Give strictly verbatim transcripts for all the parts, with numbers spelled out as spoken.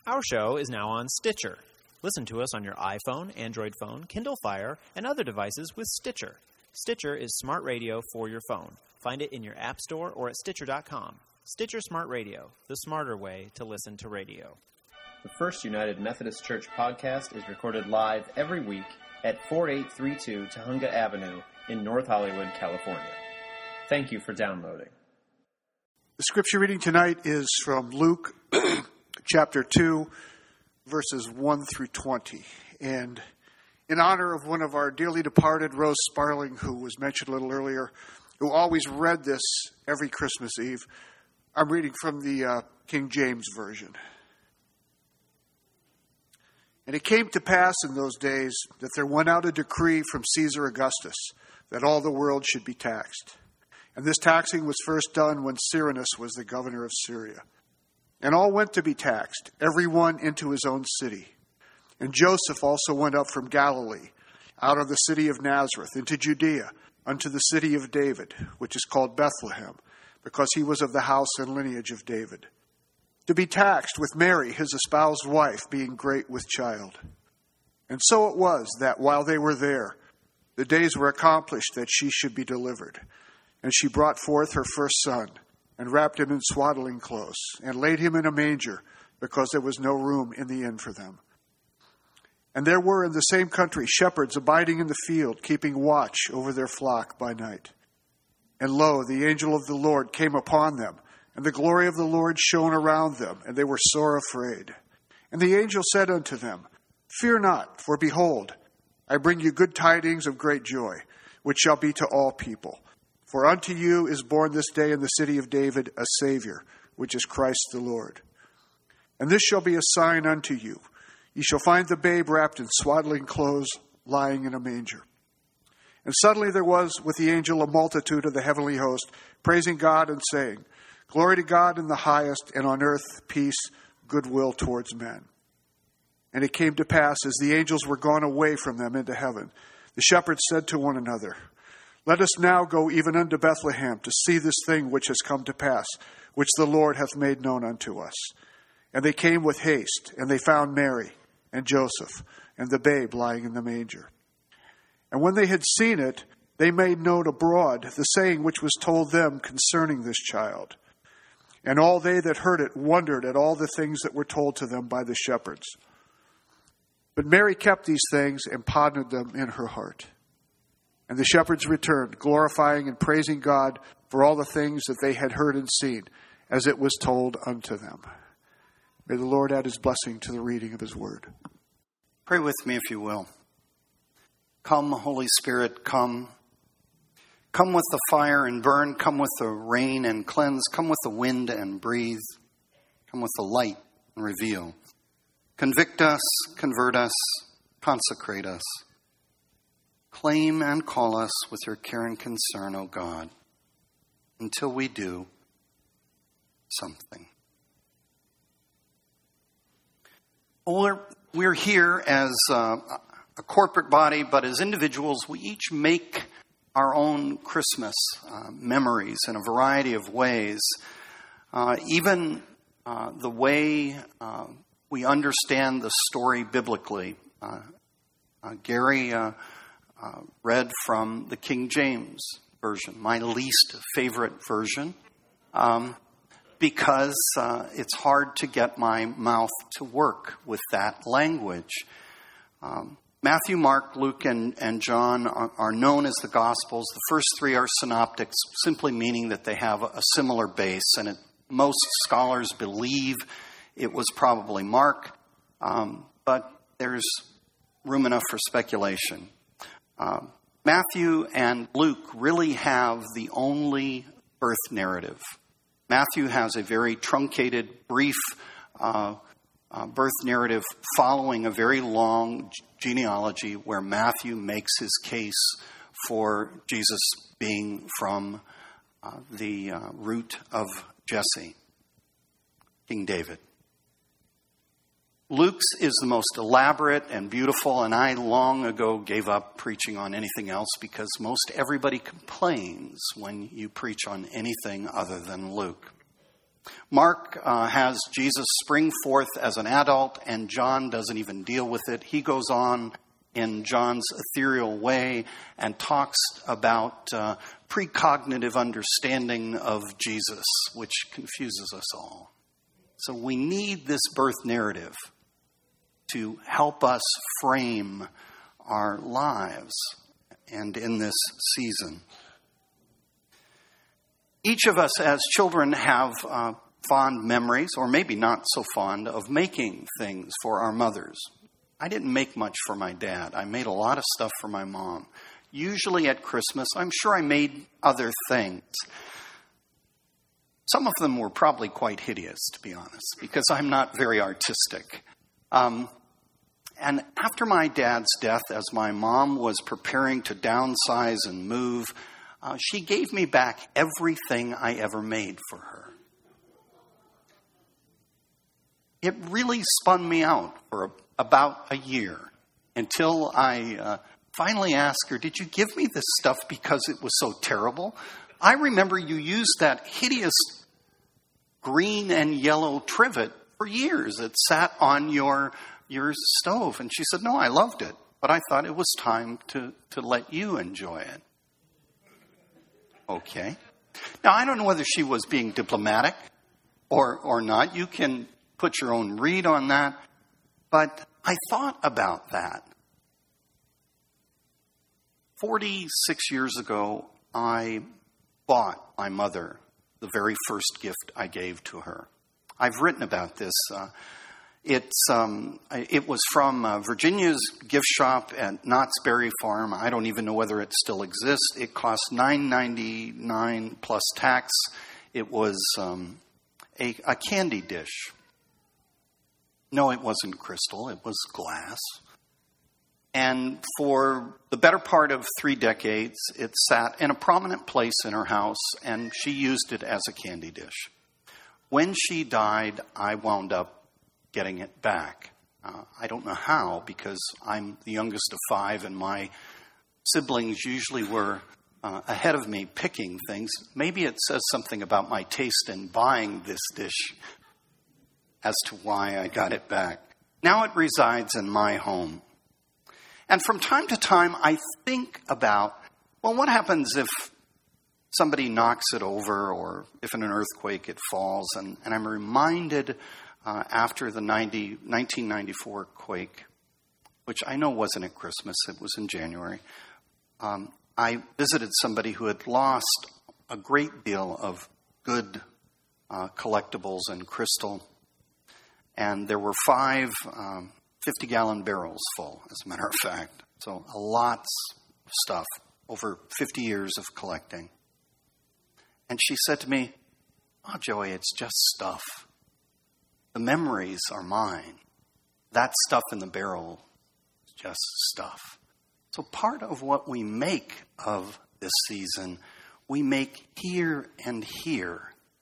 Our show is now on Stitcher. Listen to us on your iPhone, Android phone, Kindle Fire, and other devices with Stitcher. Stitcher is smart radio for your phone. Find it in your app store or at Stitcher dot com. Stitcher Smart Radio, the smarter way to listen to radio. The First United Methodist Church podcast is recorded live every week at forty-eight thirty-two Tahunga Avenue in North Hollywood, California. Thank you for downloading. The scripture reading tonight is from Luke chapter two, verses one through twenty. And in honor of one of our dearly departed, Rose Sparling, who was mentioned a little earlier, who always read this every Christmas Eve, I'm reading from the uh, King James Version. And it came to pass in those days that there went out a decree from Caesar Augustus that all the world should be taxed. And this taxing was first done when Cyrenius was the governor of Syria. And all went to be taxed, every one into his own city. And Joseph also went up from Galilee, out of the city of Nazareth, into Judea, unto the city of David, which is called Bethlehem, because he was of the house and lineage of David, to be taxed with Mary, his espoused wife, being great with child. And so it was that while they were there, the days were accomplished that she should be delivered. And she brought forth her first son, and wrapped him in swaddling clothes, and laid him in a manger, because there was no room in the inn for them. And there were in the same country shepherds abiding in the field, keeping watch over their flock by night. And lo, the angel of the Lord came upon them, and the glory of the Lord shone around them, and they were sore afraid. And the angel said unto them, Fear not, for behold, I bring you good tidings of great joy, which shall be to all people. For unto you is born this day in the city of David a Savior, which is Christ the Lord. And this shall be a sign unto you. Ye shall find the babe wrapped in swaddling clothes, lying in a manger. And suddenly there was with the angel a multitude of the heavenly host, praising God and saying, Glory to God in the highest, and on earth peace, goodwill towards men. And it came to pass, as the angels were gone away from them into heaven, the shepherds said to one another, Let us now go even unto Bethlehem to see this thing which has come to pass, which the Lord hath made known unto us. And they came with haste, and they found Mary and Joseph, and the babe lying in the manger. And when they had seen it, they made known abroad the saying which was told them concerning this child. And all they that heard it wondered at all the things that were told to them by the shepherds. But Mary kept these things and pondered them in her heart. And the shepherds returned, glorifying and praising God for all the things that they had heard and seen, as it was told unto them. May the Lord add his blessing to the reading of his word. Pray with me if you will. Come, Holy Spirit, come. Come with the fire and burn. Come with the rain and cleanse. Come with the wind and breathe. Come with the light and reveal. Convict us, convert us, consecrate us. Claim and call us with your care and concern, O God, until we do something. We're, we're here as uh, a corporate body, but as individuals, we each make our own Christmas uh, memories in a variety of ways. Uh, even uh, the way uh, we understand the story biblically. Uh, uh, Gary uh, uh, read from the King James Version, my least favorite version. Um, because uh, it's hard to get my mouth to work with that language. Um, Matthew, Mark, Luke, and, and John are, are known as the Gospels. The first three are synoptics, simply meaning that they have a, a similar base, and it, most scholars believe it was probably Mark, um, but there's room enough for speculation. Um, Matthew and Luke really have the only birth narrative. Matthew has a very truncated, brief uh, uh, birth narrative following a very long genealogy where Matthew makes his case for Jesus being from uh, the uh, root of Jesse, King David. Luke's is the most elaborate and beautiful, and I long ago gave up preaching on anything else because most everybody complains when you preach on anything other than Luke. Mark uh, has Jesus spring forth as an adult, and John doesn't even deal with it. He goes on in John's ethereal way and talks about uh, precognitive understanding of Jesus, which confuses us all. So we need this birth narrative to help us frame our lives and in this season. Each of us as children have uh, fond memories, or maybe not so fond, of making things for our mothers. I didn't make much for my dad. I made a lot of stuff for my mom. Usually at Christmas, I'm sure I made other things. Some of them were probably quite hideous, to be honest, because I'm not very artistic. Um, and after my dad's death, as my mom was preparing to downsize and move, uh, she gave me back everything I ever made for her. It really spun me out for a, about a year until I uh, finally asked her, "Did you give me this stuff because it was so terrible? I remember you used that hideous green and yellow trivet for years. It sat on your your stove." And she said, "No, I loved it, but I thought it was time to, to let you enjoy it." Okay. Now, I don't know whether she was being diplomatic or or not. You can put your own read on that. But I thought about that. forty-six years ago, I bought my mother the very first gift I gave to her. I've written about this. Uh, it's um, it was from uh, Virginia's gift shop at Knott's Berry Farm. I don't even know whether it still exists. It cost nine ninety-nine plus tax. It was um, a, a candy dish. No, it wasn't crystal. It was glass. And for the better part of three decades, it sat in a prominent place in her house, and she used it as a candy dish. When she died, I wound up getting it back. Uh, I don't know how, because I'm the youngest of five, and my siblings usually were uh, ahead of me picking things. Maybe it says something about my taste in buying this dish as to why I got it back. Now it resides in my home. And from time to time, I think about, well, what happens if somebody knocks it over, or if in an earthquake it falls? And, and I'm reminded uh, after the ninety, nineteen ninety-four quake, which I know wasn't at Christmas, it was in January, um, I visited somebody who had lost a great deal of good uh, collectibles and crystal. And there were five um, fifty-gallon barrels full, as a matter of fact. So a lots of stuff, over fifty years of collecting. And she said to me, "Oh, Joey, it's just stuff. The memories are mine. That stuff in the barrel is just stuff." So part of what we make of this season, we make here and here.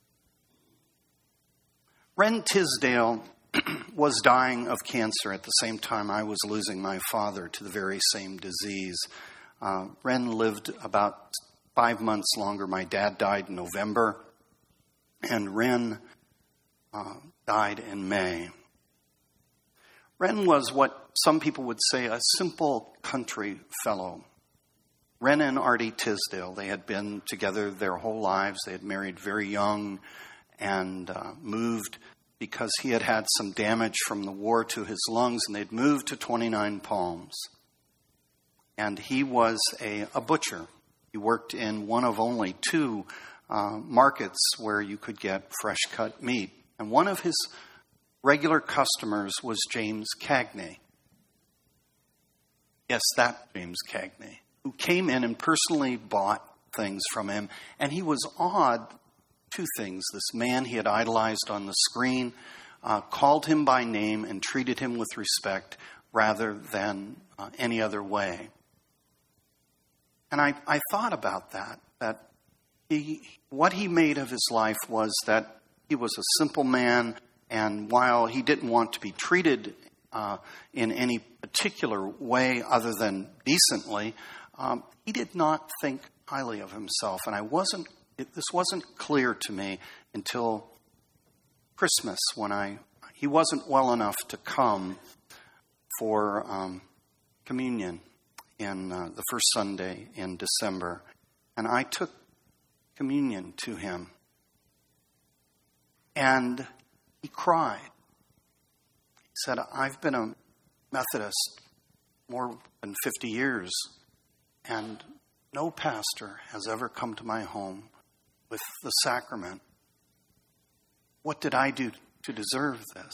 Wren Tisdale was dying of cancer at the same time I was losing my father to the very same disease. Uh, Wren lived about five months longer. My dad died in November, and Wren uh, died in May. Wren was what some people would say a simple country fellow. Wren and Artie Tisdale, they had been together their whole lives. They had married very young and uh, moved because he had had some damage from the war to his lungs, and they'd moved to twenty-nine Palms. And he was a, a butcher. He worked in one of only two uh, markets where you could get fresh-cut meat. And one of his regular customers was James Cagney. Yes, that James Cagney, who came in and personally bought things from him. And he was awed. Two things. This man he had idolized on the screen uh, called him by name and treated him with respect rather than uh, any other way. And I, I thought about that, that he, what he made of his life was that he was a simple man, and while he didn't want to be treated uh, in any particular way other than decently, um, he did not think highly of himself. And I wasn't It, this wasn't clear to me until Christmas when I he wasn't well enough to come for um, communion in uh, the first Sunday in December. And I took communion to him. And he cried. He said, I've been a Methodist more than fifty years, and no pastor has ever come to my home with the sacrament. What did I do to deserve this?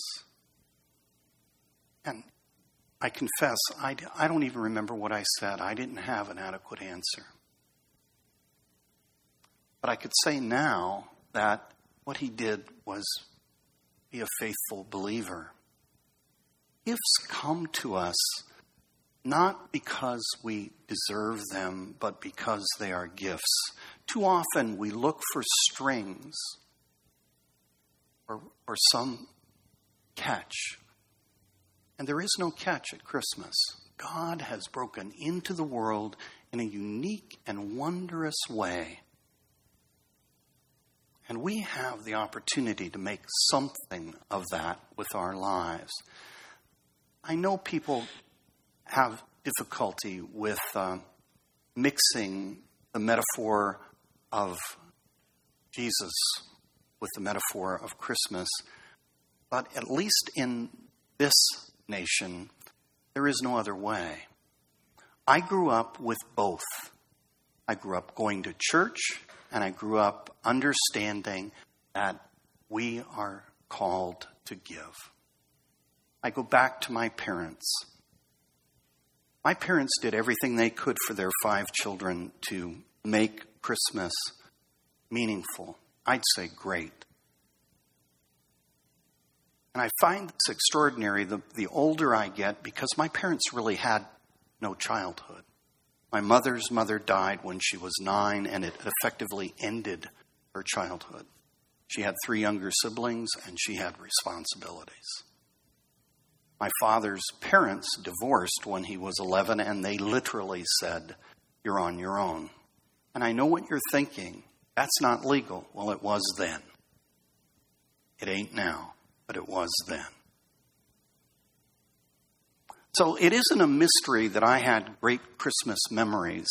And I confess, I, I don't even remember what I said. I didn't have an adequate answer. But I could say now that what he did was be a faithful believer. Gifts come to us not because we deserve them, but because they are gifts. Too often we look for strings or, or some catch. And there is no catch at Christmas. God has broken into the world in a unique and wondrous way. And we have the opportunity to make something of that with our lives. I know people have difficulty with uh, mixing the metaphor of Jesus with the metaphor of Christmas. But at least in this nation, there is no other way. I grew up with both. I grew up going to church, and I grew up understanding that we are called to give. I go back to my parents. My parents did everything they could for their five children to make Christmas meaningful. I'd say great. And I find this extraordinary the, the older I get, because my parents really had no childhood. My mother's mother died when she was nine, and it effectively ended her childhood. She had three younger siblings, and she had responsibilities. My father's parents divorced when he was eleven, and they literally said, "You're on your own." And I know what you're thinking. That's not legal. Well, it was then. It ain't now, but it was then. So it isn't a mystery that I had great Christmas memories.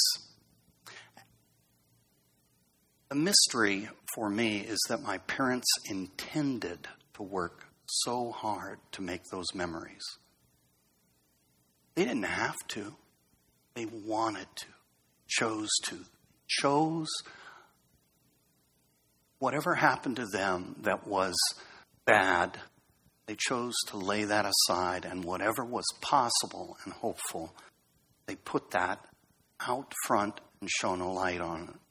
The mystery for me is that my parents intended to work so hard to make those memories. They didn't have to. They wanted to, chose to, chose whatever happened to them that was bad. They chose to lay that aside, and whatever was possible and hopeful, they put that out front and shone a light on it.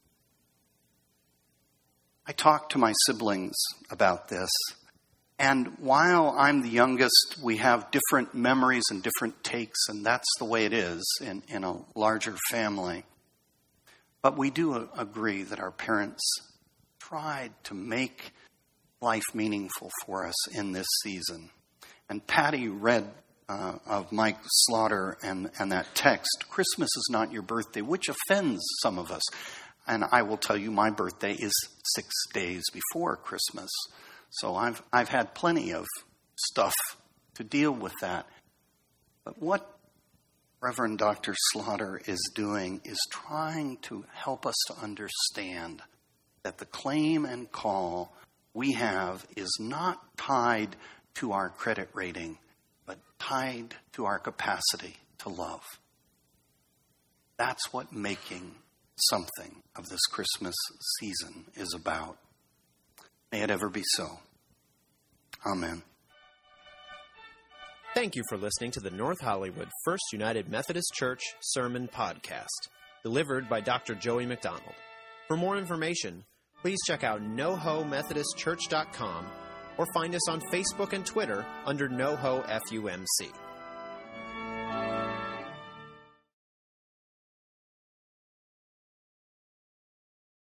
I talked to my siblings about this, and while I'm the youngest, we have different memories and different takes, and that's the way it is in, in a larger family. But we do agree that our parents tried to make life meaningful for us in this season. And Patty read uh, of Mike Slaughter and, and that text, "Christmas is not your birthday," which offends some of us. And I will tell you, my birthday is six days before Christmas. So I've I've had plenty of stuff to deal with that. But what Reverend Doctor Slaughter is doing is trying to help us to understand that the claim and call we have is not tied to our credit rating, but tied to our capacity to love. That's what making something of this Christmas season is about. May it ever be so. Amen. Thank you for listening to the North Hollywood First United Methodist Church Sermon Podcast, delivered by Doctor Joey McDonald. For more information, please check out no ho methodist church dot com or find us on Facebook and Twitter under NoHo F U M C.